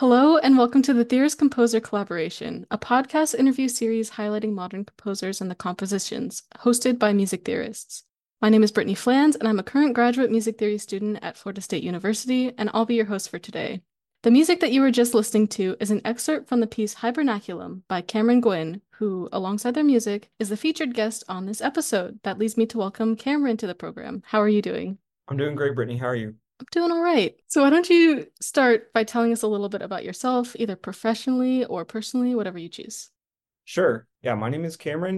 Hello, and welcome to the Theorist Composer Collaboration, a podcast interview series highlighting modern composers and the compositions, hosted by music theorists. My name is Brittany Flans, and I'm a current graduate music theory student at Florida State University, and I'll be your host for today. The music that you were just listening to is an excerpt from the piece Hibernaculum by Cameron Gwynn, who, alongside their music, is the featured guest on this episode. That leads me to welcome Cameron to the program. How are you doing? I'm doing great, Brittany. How are you? I'm doing all right. So why don't you start by telling us a little bit about yourself, either professionally or personally, whatever you choose. Sure. Yeah, my name is Cameron.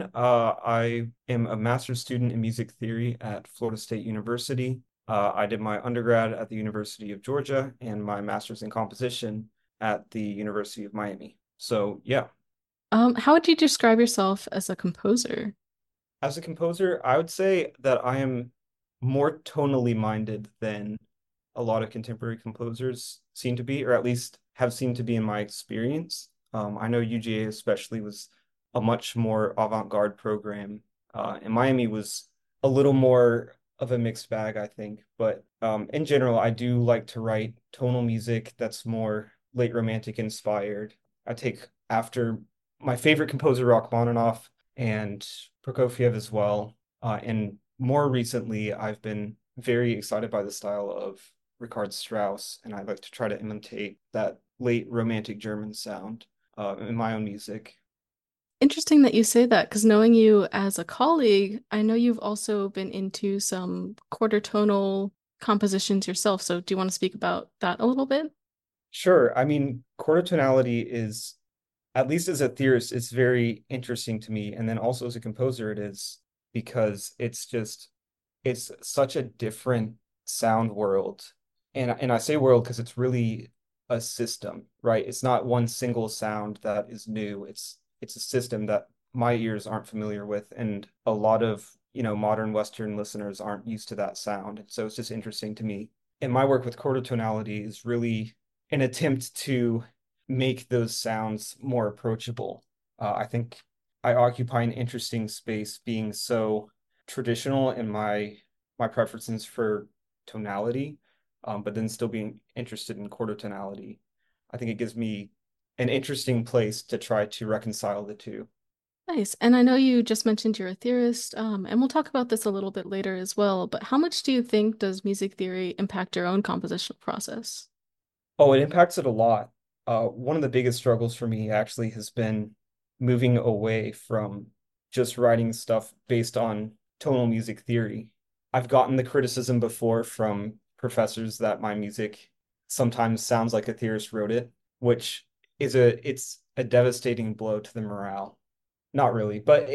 I am a master's student in music theory at Florida State University. I did my undergrad at the University of Georgia and my master's in composition at the University of Miami. So, yeah, How would you describe yourself as a composer? as a composer, I would say that I am more tonally minded than a lot of contemporary composers seem to be, or at least have seemed to be in my experience. I know UGA especially was a much more avant-garde program, and Miami was a little more of a mixed bag, I think. But in general, I do like to write tonal music that's more late romantic inspired. I take after my favorite composer, Rachmaninoff, and Prokofiev as well. And more recently, I've been very excited by the style of Richard Strauss, and I like to try to imitate that late romantic German sound in my own music. Interesting that you say that, because knowing you as a colleague, I know you've also been into some quarter tonal compositions yourself. So do you want to speak about that a little bit? Sure, I mean, quarter tonality is, at least as a theorist, it's very interesting to me, and then also as a composer, it is because it's such a different sound world, and I say world because it's really a system, right? It's not one single sound that is new. It's a system that my ears aren't familiar with, and a lot of modern Western listeners aren't used to that sound. So it's just interesting to me. And my work with quarter tonality is really an attempt to make those sounds more approachable. I think I occupy an interesting space being so traditional in my preferences for tonality, but then still being interested in quarter tonality. I think it gives me an interesting place to try to reconcile the two. Nice. And I know you just mentioned you're a theorist, and we'll talk about this a little bit later as well, but how much do you think does music theory impact your own compositional process? Oh, it impacts it a lot. One of the biggest struggles for me actually has been moving away from just writing stuff based on tonal music theory. I've gotten the criticism before from professors that my music sometimes sounds like a theorist wrote it, which it's a devastating blow to the morale. Not really, but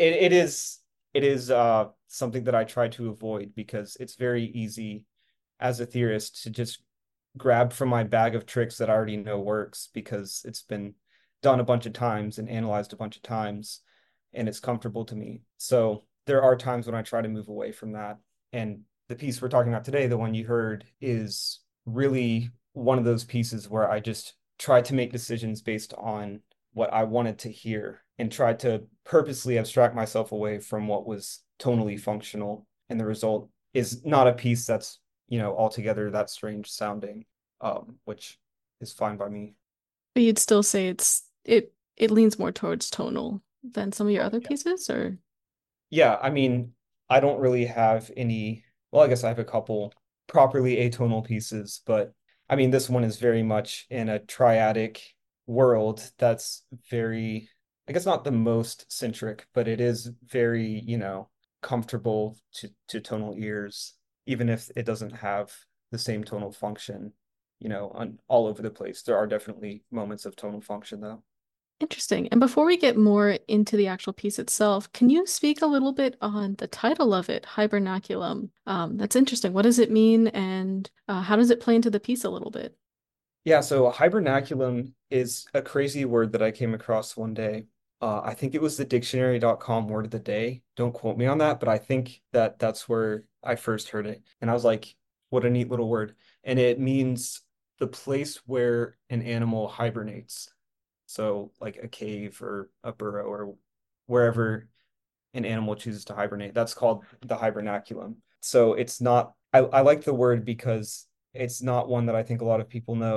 it is something that I try to avoid because it's very easy as a theorist to just grab from my bag of tricks that I already know works because it's been done a bunch of times and analyzed a bunch of times and it's comfortable to me. So there are times when I try to move away from that. And the piece we're talking about today, the one you heard, is really one of those pieces where I just tried to make decisions based on what I wanted to hear and tried to purposely abstract myself away from what was tonally functional. And the result is not a piece that's, altogether that strange sounding, which is fine by me. But you'd still say it leans more towards tonal than some of your Oh, other yeah. pieces, or Yeah, I mean, I don't really have any, well, I guess I have a couple properly atonal pieces, but I mean, this one is very much in a triadic world that's very, I guess not the most centric, but it is very, comfortable to tonal ears, even if it doesn't have the same tonal function, on all over the place. There are definitely moments of tonal function though. interesting. And before we get more into the actual piece itself, can you speak a little bit on the title of it, Hibernaculum? That's interesting. What does it mean, and how does it play into the piece a little bit? Yeah, so hibernaculum is a crazy word that I came across one day. I think it was the dictionary.com word of the day. Don't quote me on that, but I think that that's where I first heard it. And I was like, what a neat little word. And it means the place where an animal hibernates. So, like a cave or a burrow or wherever an animal chooses to hibernate. That's called the hibernaculum. So, it's not, I like the word because it's not one that I think a lot of people know.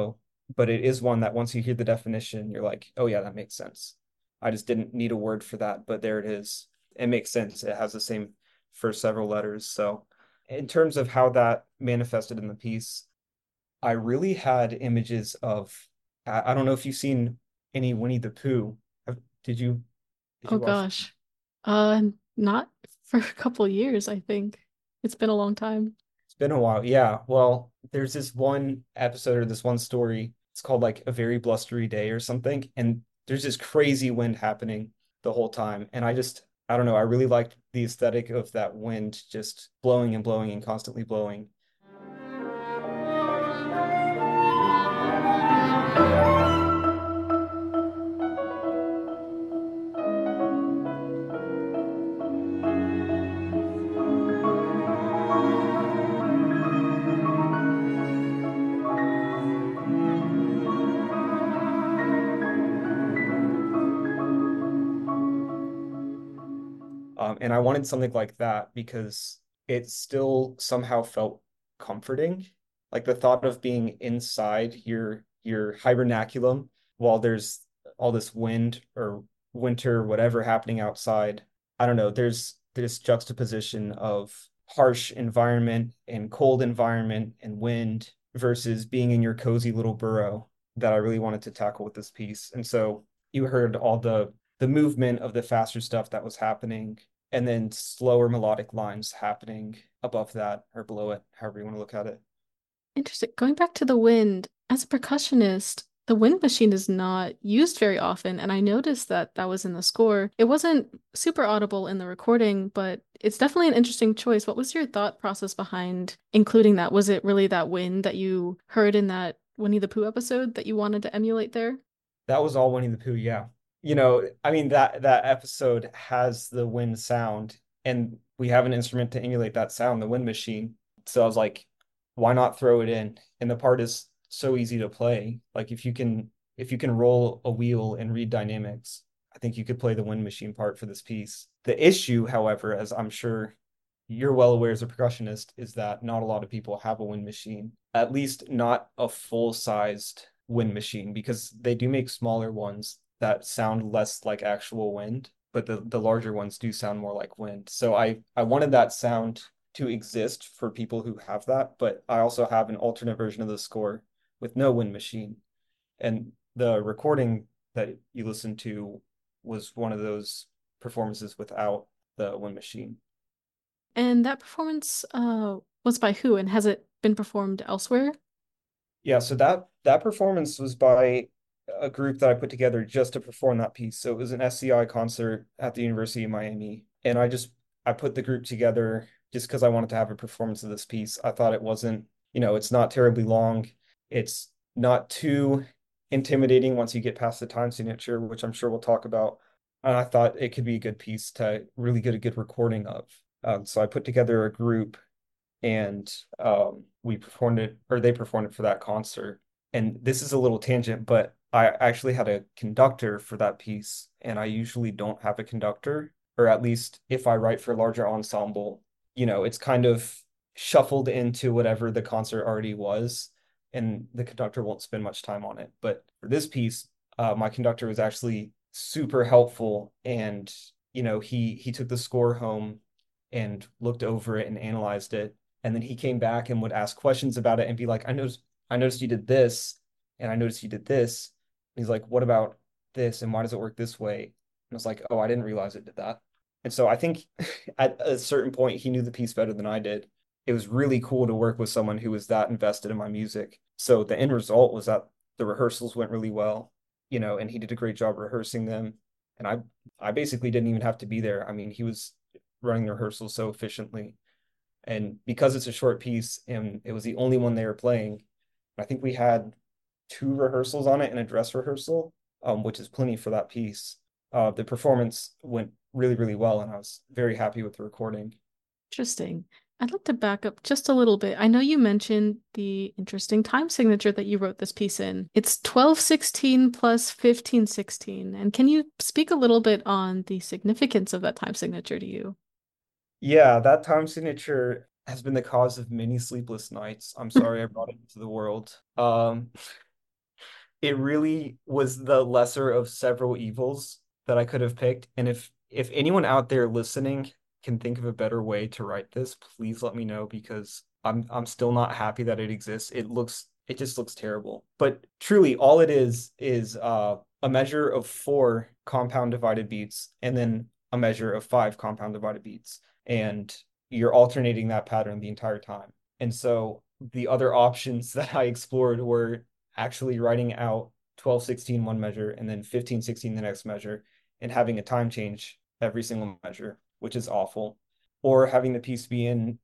but it is one that once you hear the definition, you're like, oh yeah, that makes sense. I just didn't need a word for that, but there it is. It makes sense. It has the same first several letters. So in terms of how that manifested in the piece, I really had images of I don't know if you've seen any Winnie the Pooh. Did you did Oh you watch? gosh. Not for a couple years, I think. It's been a long time. It's been a while. Yeah. Well, there's this one episode or this one story. It's called like A Very Blustery Day or something. And there's this crazy wind happening the whole time. And I don't know, I really liked the aesthetic of that wind just blowing and blowing and constantly blowing. And I wanted something like that because it still somehow felt comforting. Like the thought of being inside your hibernaculum while there's all this wind or winter, whatever happening outside. I don't know, there's this juxtaposition of harsh environment and cold environment and wind versus being in your cozy little burrow that I really wanted to tackle with this piece. And so you heard all the movement of the faster stuff that was happening and then slower melodic lines happening above that or below it, however you want to look at it. Interesting. Going back to the wind, as a percussionist, the wind machine is not used very often, and I noticed that that was in the score. It wasn't super audible in the recording, but it's definitely an interesting choice. What was your thought process behind including that? Was it really that wind that you heard in that Winnie the Pooh episode that you wanted to emulate there? That was all Winnie the Pooh, yeah. You know, I mean that episode has the wind sound and we have an instrument to emulate that sound, the wind machine. So I was like, why not throw it in? And the part is so easy to play. Like if you can roll a wheel and read dynamics, I think you could play the wind machine part for this piece. The issue, however, as I'm sure you're well aware as a percussionist, is that not a lot of people have a wind machine, at least not a full-sized wind machine, because they do make smaller ones that sound less like actual wind, but the larger ones do sound more like wind. So I wanted that sound to exist for people who have that, but I also have an alternate version of the score with no wind machine. And the recording that you listened to was one of those performances without the wind machine. And that performance was by who, and has it been performed elsewhere? Yeah, so that performance was by a group that I put together just to perform that piece. So it was an SCI concert at the University of Miami, and I put the group together just because I wanted to have a performance of this piece. I thought it wasn't, you know, it's not terribly long. It's not too intimidating once you get past the time signature, which I'm sure we'll talk about. And I thought it could be a good piece to really get a good recording of. So I put together a group and we performed it, or they performed it for that concert. And this is a little tangent, but I actually had a conductor for that piece, and I usually don't have a conductor, or at least if I write for a larger ensemble, you know, it's kind of shuffled into whatever the concert already was, and the conductor won't spend much time on it. But for this piece, my conductor was actually super helpful, and you know, he took the score home and looked over it and analyzed it, and then he came back and would ask questions about it and be like, I noticed you did this, and I noticed you did this. And he's like, what about this, and why does it work this way? And I was like, oh, I didn't realize it did that. And so I think at a certain point he knew the piece better than I did. It was really cool to work with someone who was that invested in my music. So the end result was that the rehearsals went really well, you know, and he did a great job rehearsing them. And I basically didn't even have to be there. I mean, he was running the rehearsals so efficiently. And because it's a short piece and it was the only one they were playing, I think we had two rehearsals on it and a dress rehearsal, which is plenty for that piece. The performance went really, really well, and I was very happy with the recording. Interesting. I'd like to back up just a little bit. I know you mentioned the interesting time signature that you wrote this piece in. It's 12/16 plus 15/16. And can you speak a little bit on the significance of that time signature to you? Yeah, that time signature has been the cause of many sleepless nights. I'm sorry I brought it into the world. it really was the lesser of several evils that I could have picked. And if anyone out there listening can think of a better way to write this, please let me know because I'm still not happy that it exists. It just looks terrible. But truly all it is a measure of four compound divided beats and then a measure of five compound divided beats. And you're alternating that pattern the entire time. And so the other options that I explored were actually writing out 12/16 one measure and then 15/16 the next measure and having a time change every single measure, which is awful, or having the piece be in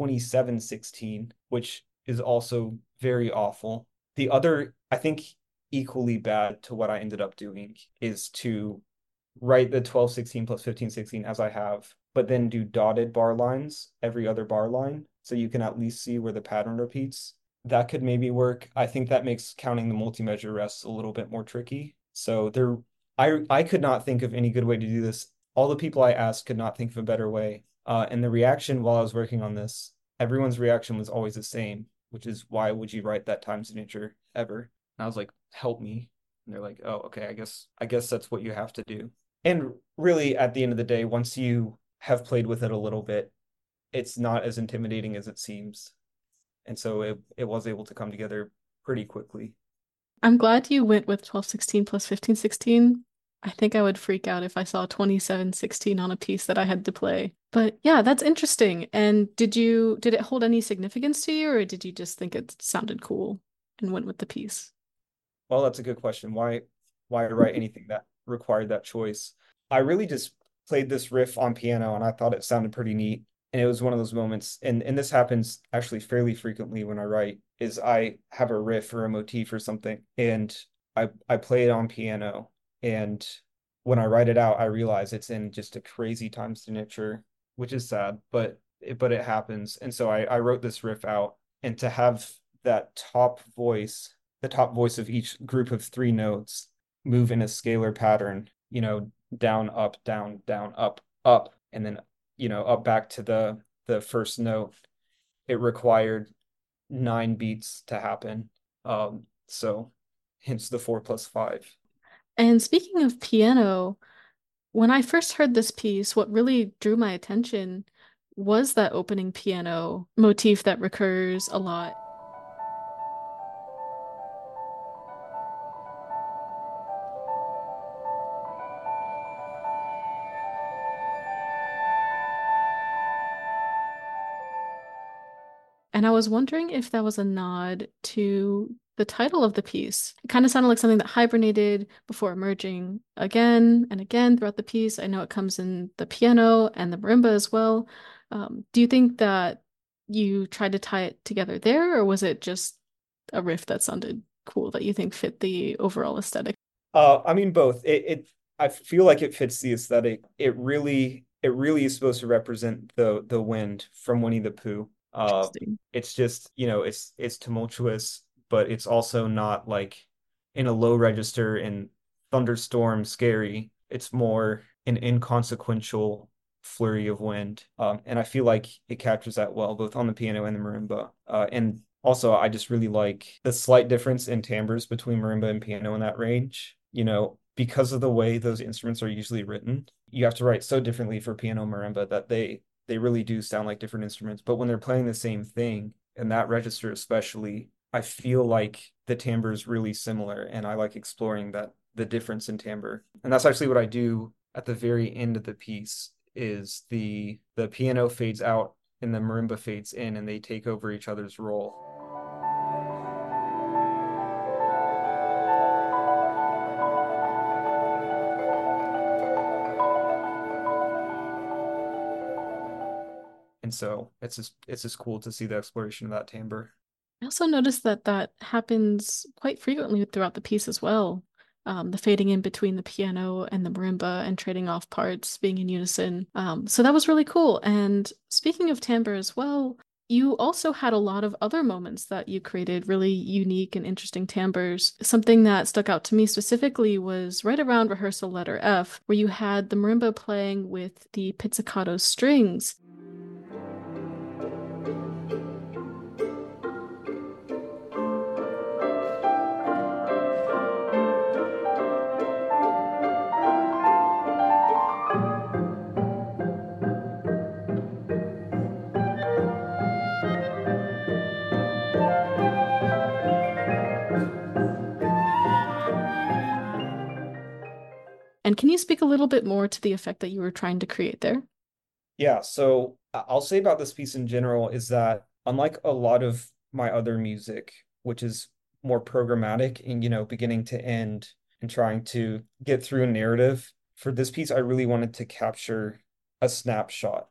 27/16, which is also very awful. The other, I think, equally bad to what I ended up doing is to write the 12/16 plus 15/16 as I have, but then do dotted bar lines every other bar line so you can at least see where the pattern repeats. That could maybe work. I think that makes counting the multi-measure rests a little bit more tricky. So I could not think of any good way to do this. All the people I asked could not think of a better way. And the reaction while I was working on this, everyone's reaction was always the same, which is why would you write that time signature ever? And I was like, help me. And they're like, oh, okay, I guess that's what you have to do. And really, at the end of the day, once you have played with it a little bit, it's not as intimidating as it seems. And so it was able to come together pretty quickly. I'm glad you went with 12/16 plus 15/16. I think I would freak out if I saw 27/16 on a piece that I had to play. But yeah, that's interesting. And did it hold any significance to you, or did you just think it sounded cool and went with the piece? Well, that's a good question. Why write anything that required that choice? I really just played this riff on piano and I thought it sounded pretty neat. And it was one of those moments, and this happens actually fairly frequently when I write, is I have a riff or a motif or something, and I play it on piano, and when I write it out, I realize it's in just a crazy time signature, which is sad, but it happens. And so I wrote this riff out, and to have that the top voice of each group of three notes move in a scalar pattern, down, up, down, down, up, and then, up back to the first note. It required 9 beats to happen. So hence the 4 plus 5. And speaking of piano, when I first heard this piece, what really drew my attention was that opening piano motif that recurs a lot. And I was wondering if that was a nod to the title of the piece. It kind of sounded like something that hibernated before emerging again and again throughout the piece. I know it comes in the piano and the marimba as well. Do you think that you tried to tie it together there, or was it just a riff that sounded cool that you think fit the overall aesthetic? I mean both. I feel like it fits the aesthetic. It really is supposed to represent the wind from Winnie the Pooh. Interesting. It's just, it's tumultuous, but it's also not like in a low register and thunderstorm scary. It's more an inconsequential flurry of wind. And I feel like it captures that well, both on the piano and the marimba. And also, I just really like the slight difference in timbres between marimba and piano in that range. Because of the way those instruments are usually written, you have to write so differently for piano and marimba that they really do sound like different instruments. But when they're playing the same thing, in that register especially, I feel like the timbre is really similar, and I like exploring the difference in timbre. And that's actually what I do at the very end of the piece is the piano fades out and the marimba fades in and they take over each other's role. And so it's just cool to see the exploration of that timbre. I also noticed that that happens quite frequently throughout the piece as well. The fading in between the piano and the marimba and trading off parts, being in unison. So that was really cool. And speaking of timbre as well, you also had a lot of other moments that you created really unique and interesting timbres. Something that stuck out to me specifically was right around rehearsal letter F, where you had the marimba playing with the pizzicato strings. And can you speak a little bit more to the effect that you were trying to create there? Yeah, so I'll say about this piece in general is that unlike a lot of my other music, which is more programmatic and, beginning to end and trying to get through a narrative, for this piece, I really wanted to capture a snapshot,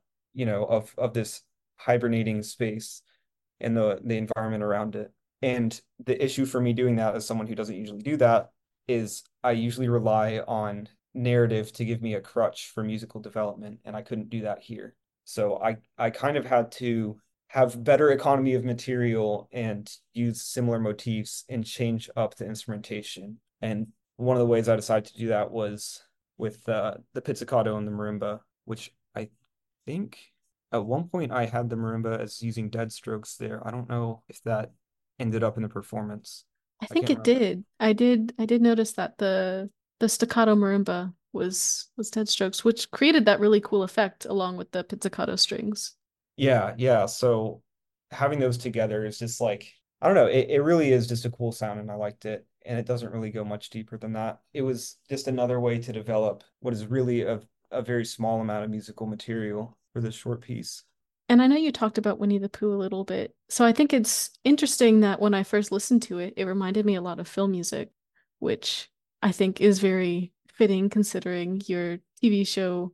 of this hibernating space and the environment around it. And the issue for me doing that as someone who doesn't usually do that is I usually rely on narrative to give me a crutch for musical development, and I couldn't do that here. So I kind of had to have better economy of material and use similar motifs and change up the instrumentation. And one of the ways I decided to do that was with the pizzicato and the marimba, which I think at one point I had the marimba as using dead strokes there. I don't know if that ended up in the performance. I I think can't it remember. did. I did notice that the staccato marimba was dead strokes, which created that really cool effect along with the pizzicato strings. Yeah, yeah. So having those together is just like, I don't know, it really is just a cool sound and I liked it. And it doesn't really go much deeper than that. It was just another way to develop what is really a very small amount of musical material for this short piece. And I know you talked about Winnie the Pooh a little bit. So I think it's interesting that when I first listened to it, it reminded me a lot of film music, which I think is very fitting considering your TV show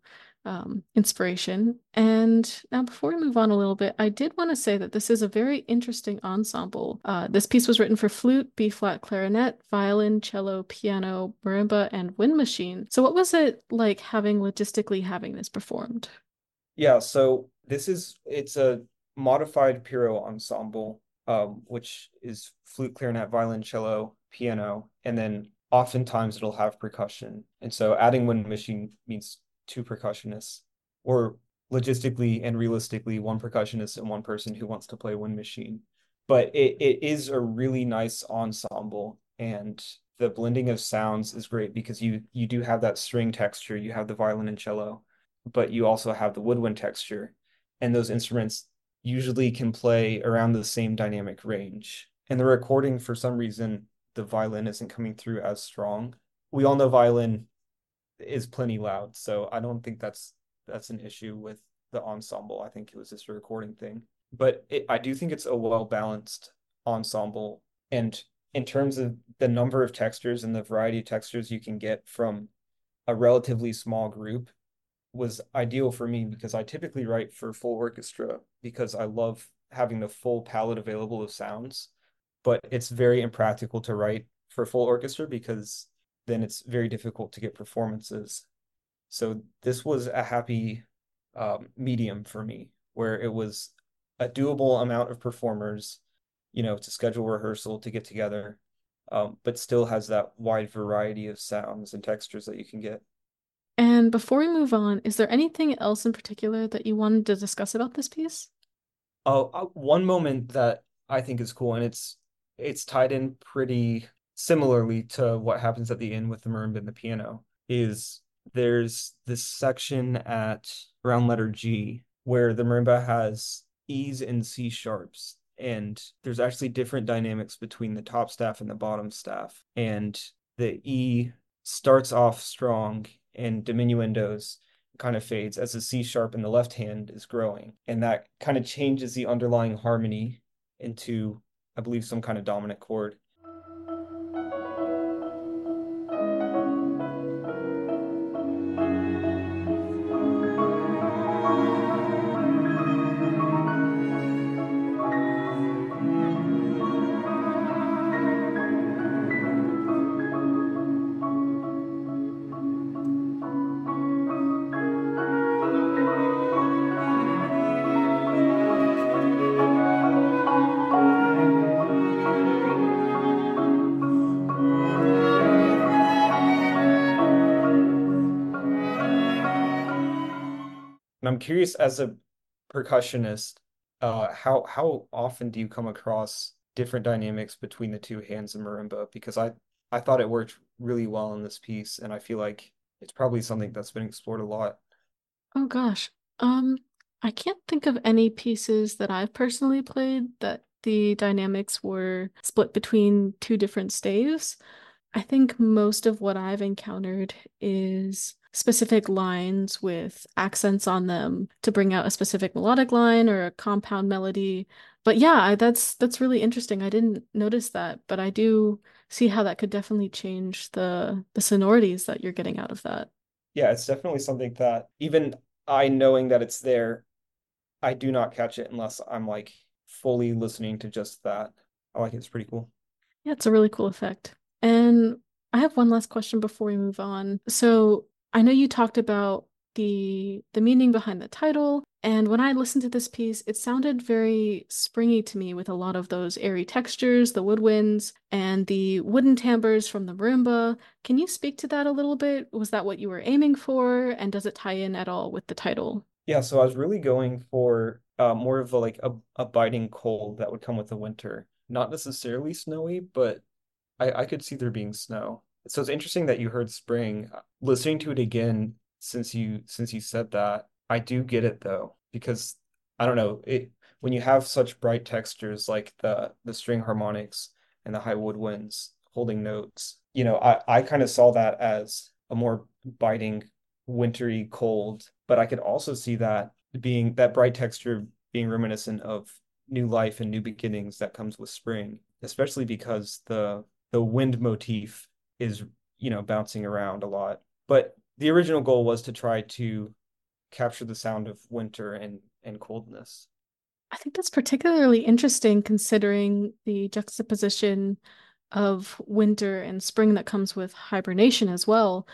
inspiration. And now, before we move on a little bit, I did want to say that this is a very interesting ensemble. This piece was written for flute, B flat clarinet, violin, cello, piano, marimba, and wind machine. So, what was it like logistically having this performed? Yeah, so it's a modified Piro ensemble, which is flute, clarinet, violin, cello, piano, and then oftentimes it'll have percussion. And so adding wind machine means two percussionists, or logistically and realistically, one percussionist and one person who wants to play wind machine. But it is a really nice ensemble, and the blending of sounds is great because you do have that string texture, you have the violin and cello, but you also have the woodwind texture. And those instruments usually can play around the same dynamic range. And the recording, for some reason, the violin isn't coming through as strong. We all know violin is plenty loud, so I don't think that's an issue with the ensemble. I think it was just a recording thing. But I do think it's a well balanced ensemble. And in terms of the number of textures and the variety of textures you can get from a relatively small group, was ideal for me because I typically write for full orchestra because I love having the full palette available of sounds, but it's very impractical to write for full orchestra because then it's very difficult to get performances. So this was a happy medium for me where it was a doable amount of performers, to schedule rehearsal to get together, but still has that wide variety of sounds and textures that you can get. And before we move on, is there anything else in particular that you wanted to discuss about this piece? Oh, one moment that I think is cool, and it's tied in pretty similarly to what happens at the end with the marimba and the piano, is there's this section at around letter G where the marimba has E's and C sharps, and there's actually different dynamics between the top staff and the bottom staff. And the E starts off strong and diminuendos kind of fades as the C sharp in the left hand is growing. And that kind of changes the underlying harmony into, I believe, some kind of dominant chord. And I'm curious, as a percussionist, how often do you come across different dynamics between the two hands of marimba? Because I thought it worked really well in this piece, and I feel like it's probably something that's been explored a lot. Oh gosh. Um, I can't think of any pieces that I've personally played that the dynamics were split between two different staves. I think most of what I've encountered is specific lines with accents on them to bring out a specific melodic line or a compound melody. But yeah, that's really interesting. I didn't notice that, but I do see how that could definitely change the sonorities that you're getting out of that. Yeah, it's definitely something that even I knowing that it's there, I do not catch it unless I'm like fully listening to just that. I like it. It's pretty cool. Yeah, it's a really cool effect. And I have one last question before we move on. So I know you talked about the meaning behind the title, and when I listened to this piece, it sounded very springy to me with a lot of those airy textures, the woodwinds, and the wooden timbres from the marimba. Can you speak to that a little bit? Was that what you were aiming for? And does it tie in at all with the title? Yeah, so I was really going for more of a biting cold that would come with the winter. Not necessarily snowy, but I could see there being snow. So it's interesting that you heard spring. Listening to it again since you said that, I do get it though, because I don't know, it when you have such bright textures like the string harmonics and the high woodwinds holding notes, I kind of saw that as a more biting, wintry cold, but I could also see that being that bright texture being reminiscent of new life and new beginnings that comes with spring, especially because the wind motif is, bouncing around a lot. But the original goal was to try to capture the sound of winter and coldness. I think that's particularly interesting considering the juxtaposition of winter and spring that comes with hibernation as well.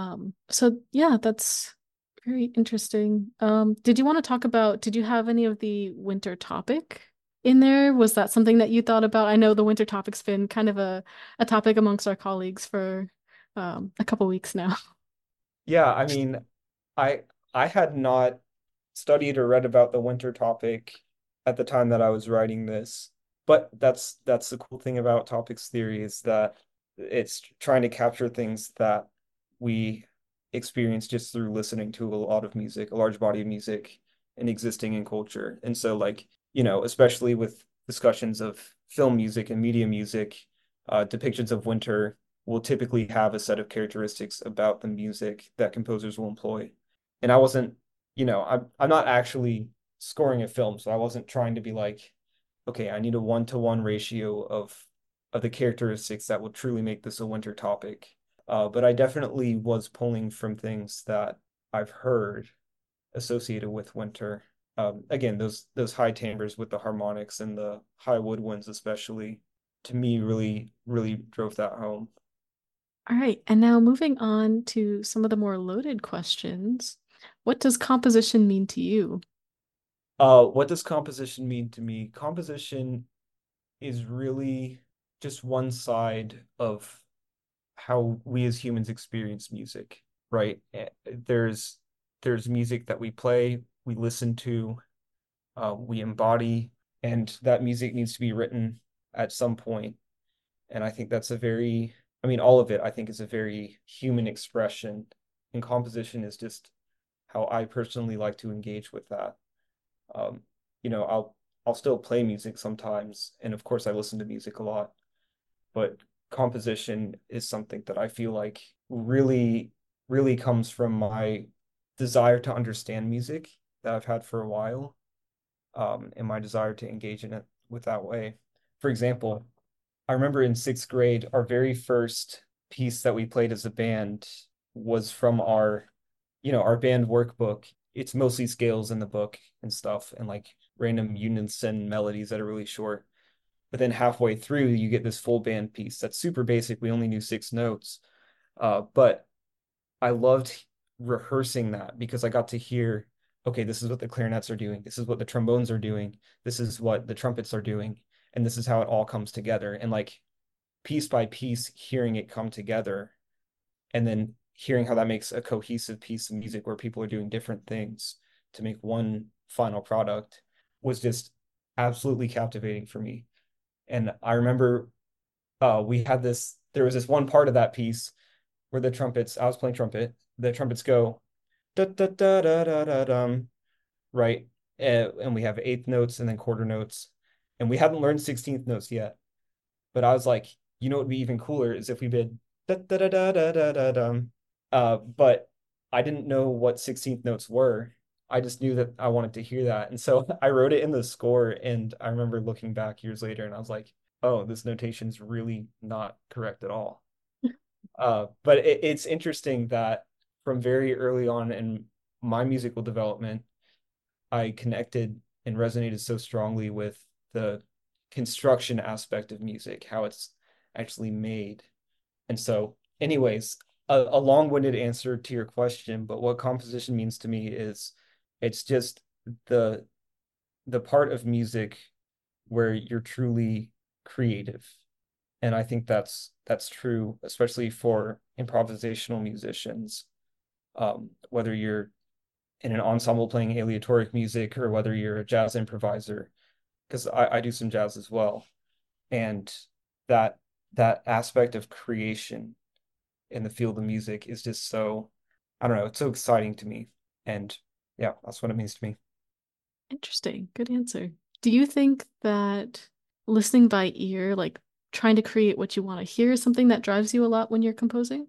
So yeah, that's very interesting. Did you want to talk about, did you have any of the winter topic in there? Was that something that you thought about? I know the winter topic's been kind of a topic amongst our colleagues for a couple weeks now. Yeah, I mean, I I had not studied or read about the winter topic at the time that I was writing this, but that's the cool thing about topics theory is that it's trying to capture things that we experience just through listening to a lot of music, a large body of music and existing in culture. And so like, especially with discussions of film music and media music, depictions of winter will typically have a set of characteristics about the music that composers will employ. And I wasn't, I'm not actually scoring a film, so I wasn't trying to be like, okay, I need a one-to-one ratio of the characteristics that will truly make this a winter topic. But I definitely was pulling from things that I've heard associated with winter. Again, those high timbres with the harmonics and the high woodwinds, especially, to me, really, really drove that home. All right, and now moving on to some of the more loaded questions. What does composition mean to you? What does composition mean to me? Composition is really just one side of how we as humans experience music, right? There's music that we play, we listen to, we embody, and that music needs to be written at some point. And I think that's I mean, all of it, I think, is a very human expression. And composition is just how I personally like to engage with that. Um, I'll still play music sometimes, and of course I listen to music a lot, but composition is something that I feel like really, really comes from my desire to understand music that I've had for a while, and my desire to engage in it with that way. For example, I remember in sixth grade, our very first piece that we played as a band was from our band workbook. It's mostly scales in the book and stuff, and like random unison melodies that are really short. But then halfway through, you get this full band piece that's super basic. We only knew six notes. But I loved rehearsing that because I got to hear, okay, this is what the clarinets are doing. This is what the trombones are doing. This is what the trumpets are doing. And this is how it all comes together. And like piece by piece, hearing it come together and then hearing how that makes a cohesive piece of music where people are doing different things to make one final product was just absolutely captivating for me. And I remember there was this one part of that piece where I was playing trumpet, the trumpets go da da da da da da dum, right? And we have eighth notes and then quarter notes. And we hadn't learned 16th notes yet. But I was like, what would be even cooler is if we did da da da da da da da dum. But I didn't know what 16th notes were. I just knew that I wanted to hear that. And so I wrote it in the score, and I remember looking back years later and I was like, oh, this notation's really not correct at all. But it's interesting that from very early on in my musical development, I connected and resonated so strongly with the construction aspect of music, how it's actually made. And so, anyways, a long-winded answer to your question, but what composition means to me is it's just the the part of music where you're truly creative. And I think that's true, especially for improvisational musicians. Whether you're in an ensemble playing aleatoric music or whether you're a jazz improviser, because I do some jazz as well. And that that aspect of creation in the field of music is just so, I don't know, it's so exciting to me. And yeah, that's what it means to me. Interesting. Good answer. Do you think that listening by ear, like trying to create what you want to hear, is something that drives you a lot when you're composing?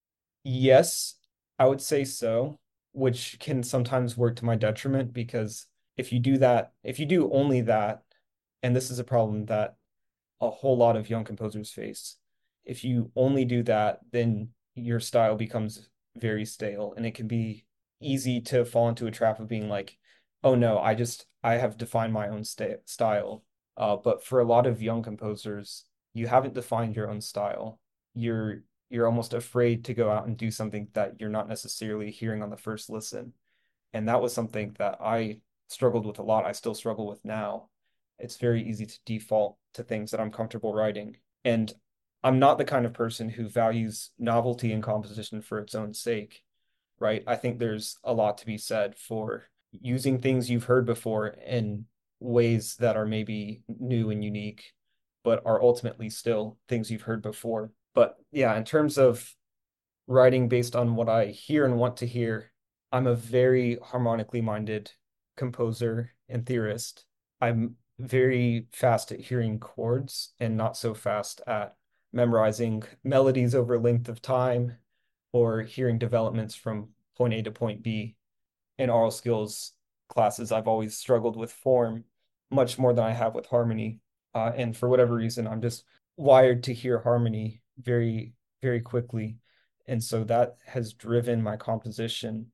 Yes, I would say so, which can sometimes work to my detriment because if you do that, if you do only that, and this is a problem that a whole lot of young composers face, if you only do that, then your style becomes very stale and it can be easy to fall into a trap of being like, oh no, I have defined my own style. But for a lot of young composers, you haven't defined your own style. You're almost afraid to go out and do something that you're not necessarily hearing on the first listen. And that was something that I struggled with a lot. I still struggle with now. It's very easy to default to things that I'm comfortable writing. And I'm not the kind of person who values novelty in composition for its own sake, right? I think there's a lot to be said for using things you've heard before in ways that are maybe new and unique, but are ultimately still things you've heard before. But yeah, in terms of writing based on what I hear and want to hear, I'm a very harmonically minded composer and theorist. I'm very fast at hearing chords and not so fast at memorizing melodies over length of time or hearing developments from point A to point B. In oral skills classes, I've always struggled with form much more than I have with harmony. And for whatever reason, I'm just wired to hear harmony very, very quickly. And so that has driven my composition.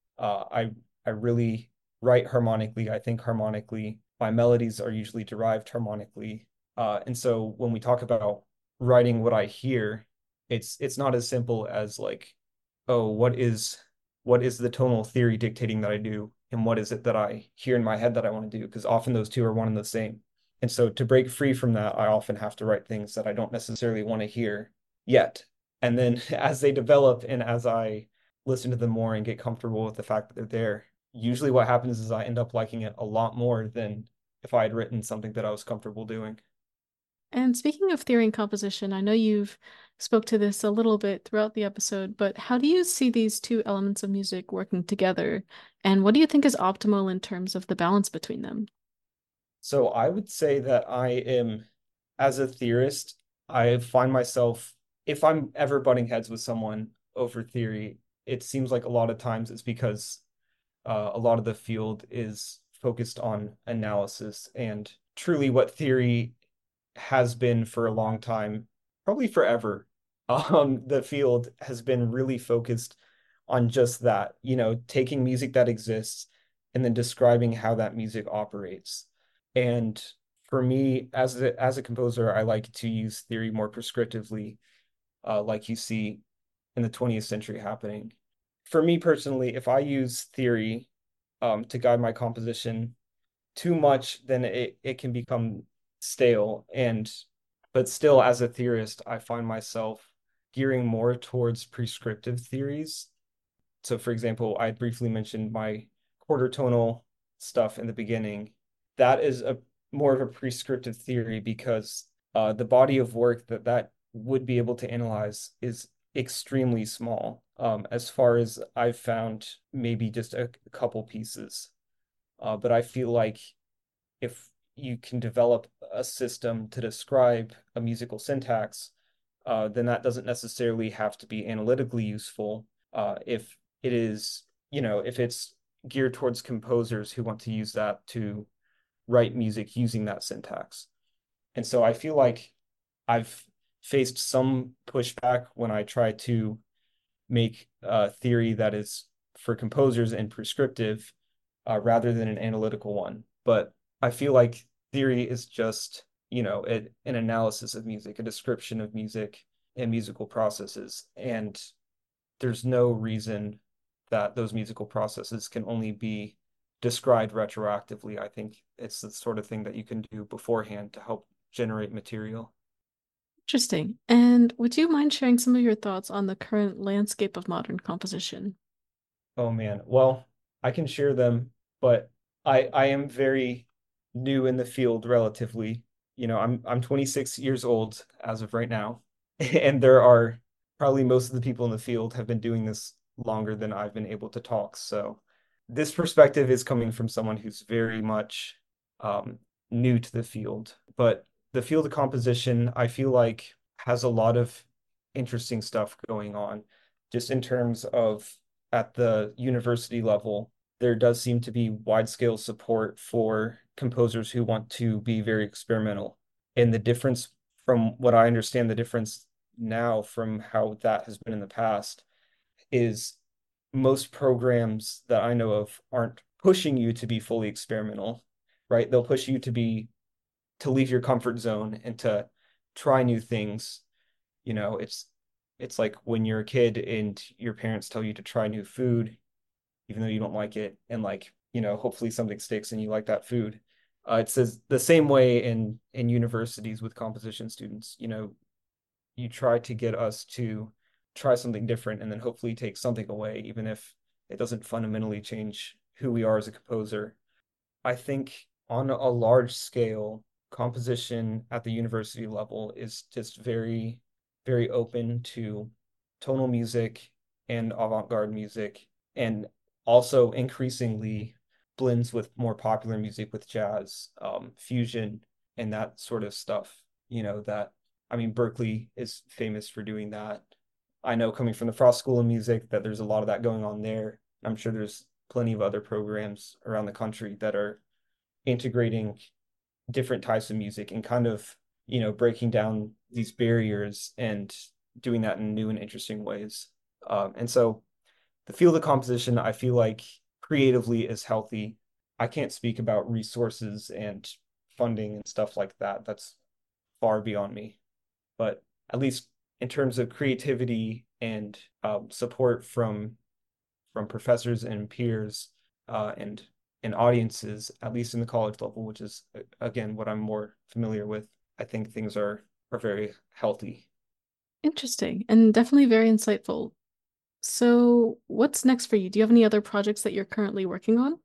I really write harmonically. I think harmonically. My melodies are usually derived harmonically. And so when we talk about writing what I hear, it's not as simple as like, oh, what is the tonal theory dictating that I do, and what is it that I hear in my head that I want to do? Because often those two are one and the same. And so to break free from that, I often have to write things that I don't necessarily want to hear yet. And then as they develop and as I listen to them more and get comfortable with the fact that they're there, usually what happens is I end up liking it a lot more than if I had written something that I was comfortable doing. And speaking of theory and composition, I know you've spoke to this a little bit throughout the episode, but how do you see these two elements of music working together? And what do you think is optimal in terms of the balance between them? So I would say that I am, as a theorist, I find myself, if I'm ever butting heads with someone over theory, it seems like a lot of times it's because a lot of the field is focused on analysis and truly what theory has been for a long time, probably forever. The field has been really focused on just that, taking music that exists and then describing how that music operates. And for me, as a composer, I like to use theory more prescriptively, like you see in the 20th century happening. For me personally, if I use theory to guide my composition too much, then it can become stale. And but still, as a theorist, I find myself gearing more towards prescriptive theories. So, for example, I briefly mentioned my quarter tonal stuff in the beginning. That is a more of a prescriptive theory because the body of work that would be able to analyze is extremely small. As far as I've found, maybe just a couple pieces. But I feel like if you can develop a system to describe a musical syntax, then that doesn't necessarily have to be analytically useful. If it is, if it's geared towards composers who want to use that to write music using that syntax. And so I feel like I've faced some pushback when I try to make a theory that is for composers and prescriptive rather than an analytical one. But I feel like theory is just, an analysis of music, a description of music and musical processes. And there's no reason that those musical processes can only be described retroactively. I think it's the sort of thing that you can do beforehand to help generate material. Interesting. And would you mind sharing some of your thoughts on the current landscape of modern composition? Oh man. Well, I can share them, but I am very new in the field relatively. I'm 26 years old as of right now, and there are probably most of the people in the field have been doing this longer than I've been able to talk. So this perspective is coming from someone who's very much um, new to the field. But the field of composition, I feel like, has a lot of interesting stuff going on, just in terms of at the university level, there does seem to be wide scale support for composers who want to be very experimental. And the difference, from what I understand, the difference now from how that has been in the past is most programs that I know of aren't pushing you to be fully experimental, right? They'll push you to leave your comfort zone and to try new things. It's like when you're a kid and your parents tell you to try new food, even though you don't like it, and like, hopefully something sticks and you like that food. It says the same way in universities with composition students. You try to get us to try something different and then hopefully take something away, even if it doesn't fundamentally change who we are as a composer. I think on a large scale, composition at the university level is just very, very open to tonal music and avant-garde music, and also increasingly blends with more popular music with jazz, fusion, and that sort of stuff. That I mean, Berkeley is famous for doing that. I know coming from the Frost School of Music that there's a lot of that going on there. I'm sure there's plenty of other programs around the country that are integrating different types of music and kind of, breaking down these barriers and doing that in new and interesting ways. And so the field of composition, I feel like creatively is healthy. I can't speak about resources and funding and stuff like that. That's far beyond me. But at least in terms of creativity and support from professors and peers and audiences, at least in the college level, which is again what I'm more familiar with. I think things are very healthy. Interesting and definitely very insightful. So, what's next for you? Do you have any other projects that you're currently working on?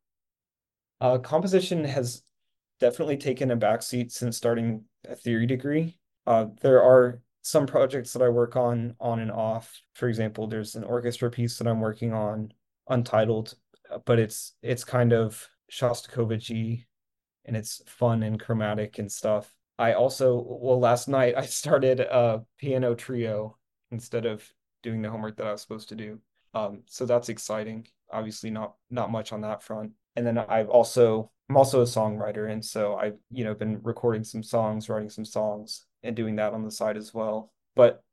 Composition has definitely taken a backseat since starting a theory degree. There are some projects that I work on and off. For example, there's an orchestra piece that I'm working on, untitled, but it's kind of Shostakovich and it's fun and chromatic and stuff. I also, well, last night I started a piano trio instead of doing the homework that I was supposed to do. So that's exciting. Obviously, not much on that front. And then I'm also a songwriter, and so I've been recording some songs, writing some songs, and doing that on the side as well. But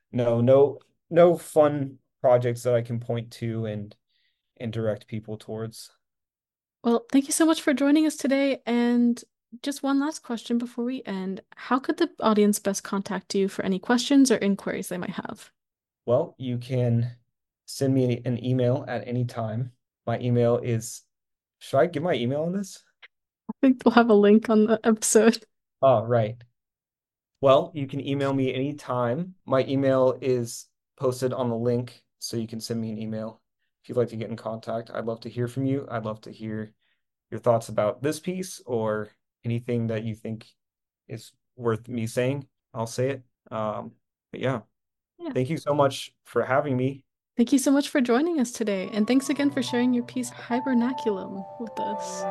no fun projects that I can point to and direct people towards. Well, thank you so much for joining us today. And just one last question before we end. How could the audience best contact you for any questions or inquiries they might have? Well, you can send me an email at any time. My email is, should I give my email on this? I think we'll have a link on the episode. Oh, right. Well, you can email me anytime. My email is posted on the link, so you can send me an email if you'd like to get in contact. I'd love to hear from you. I'd love to hear your thoughts about this piece or anything that you think is worth me saying. I'll say it. But yeah, Yeah. thank you so much for having me. Thank you so much for joining us today. And thanks again for sharing your piece Hibernaculum with us.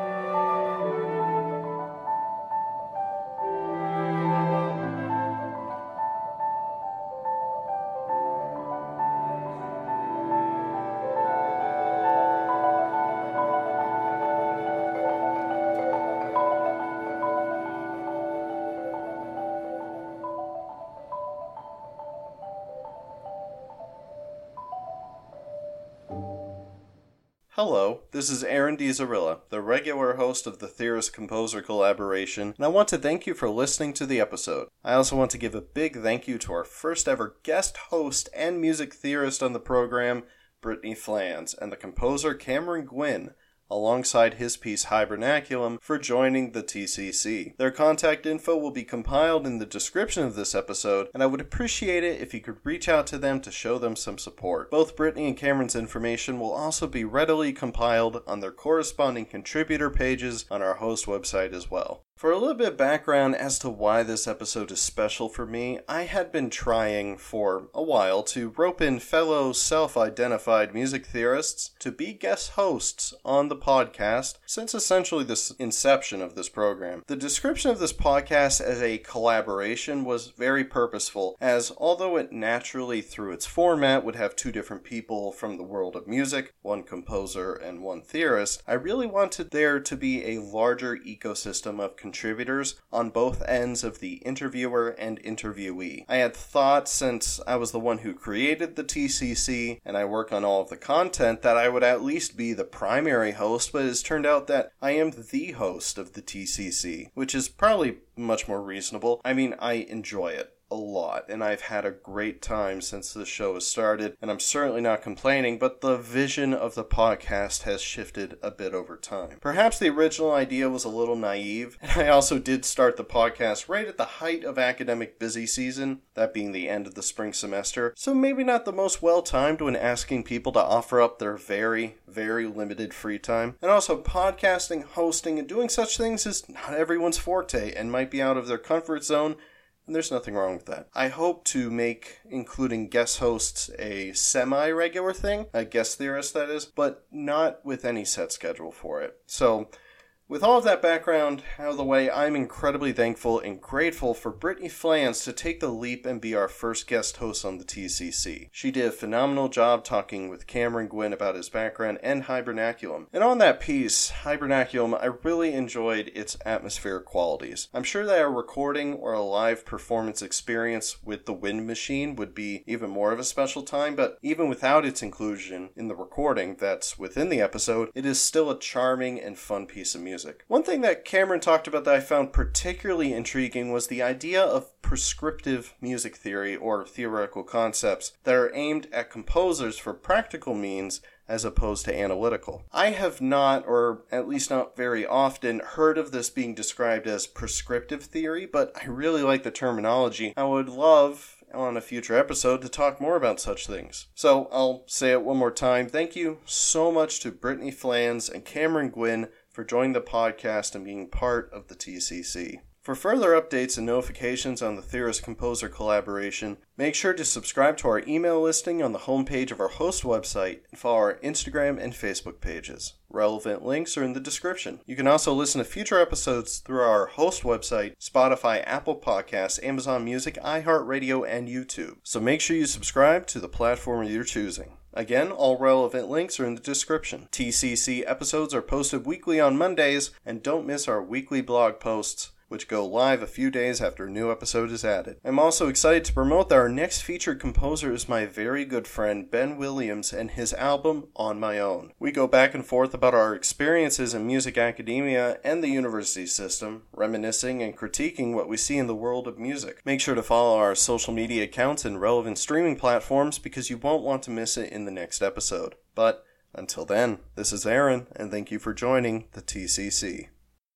Hello, this is Aaron DiZarilla, the regular host of the Theorist-Composer collaboration, and I want to thank you for listening to the episode. I also want to give a big thank you to our first ever guest host and music theorist on the program, Brittany Flans, and the composer Cameron Gwynn, alongside his piece Hibernaculum, for joining the TCC. Their contact info will be compiled in the description of this episode, and I would appreciate it if you could reach out to them to show them some support. Both Brittany and Cameron's information will also be readily compiled on their corresponding contributor pages on our host website as well. For a little bit of background as to why this episode is special for me, I had been trying for a while to rope in fellow self-identified music theorists to be guest hosts on the podcast since essentially the inception of this program. The description of this podcast as a collaboration was very purposeful, as although it naturally through its format would have two different people from the world of music, one composer and one theorist, I really wanted there to be a larger ecosystem of contributors on both ends of the interviewer and interviewee. I had thought, since I was the one who created the TCC and I work on all of the content, that I would at least be the primary host, but it has turned out that I am the host of the TCC, which is probably much more reasonable. I mean, I enjoy it a lot, and I've had a great time since the show has started, and I'm certainly not complaining, but the vision of the podcast has shifted a bit over time. Perhaps the original idea was a little naive, and I also did start the podcast right at the height of academic busy season, that being the end of the spring semester, so maybe not the most well-timed when asking people to offer up their very, very limited free time. And also, podcasting, hosting, and doing such things is not everyone's forte, and might be out of their comfort zone, and there's nothing wrong with that. I hope to make including guest hosts a semi-regular thing, a guest theorist that is, but not with any set schedule for it. So, with all of that background out of the way, I'm incredibly thankful and grateful for Brittany Flans to take the leap and be our first guest host on the TCC. She did a phenomenal job talking with Cameron Gwynn about his background and Hibernaculum. And on that piece, Hibernaculum, I really enjoyed its atmospheric qualities. I'm sure that a recording or a live performance experience with the wind machine would be even more of a special time, but even without its inclusion in the recording that's within the episode, it is still a charming and fun piece of music. One thing that Cameron talked about that I found particularly intriguing was the idea of prescriptive music theory or theoretical concepts that are aimed at composers for practical means as opposed to analytical. I have not, or at least not very often, heard of this being described as prescriptive theory, but I really like the terminology. I would love on a future episode to talk more about such things. So I'll say it one more time. Thank you so much to Brittany Flans and Cameron Gwynn for joining the podcast and being part of the TCC. For further updates and notifications on the Theorist-Composer collaboration, make sure to subscribe to our email listing on the homepage of our host website and follow our Instagram and Facebook pages. Relevant links are in the description. You can also listen to future episodes through our host website, Spotify, Apple Podcasts, Amazon Music, iHeartRadio, and YouTube. So make sure you subscribe to the platform you're choosing. Again, all relevant links are in the description. TCC episodes are posted weekly on Mondays, and don't miss our weekly blog posts, which go live a few days after a new episode is added. I'm also excited to promote that our next featured composer is my very good friend Ben Williams and his album On My Own. We go back and forth about our experiences in music academia and the university system, reminiscing and critiquing what we see in the world of music. Make sure to follow our social media accounts and relevant streaming platforms because you won't want to miss it in the next episode. But until then, this is Aaron, and thank you for joining the TCC.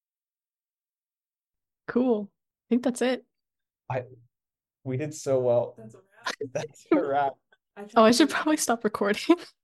Cool. I think that's it. We did so well. That's a wrap. Oh, I should probably stop recording.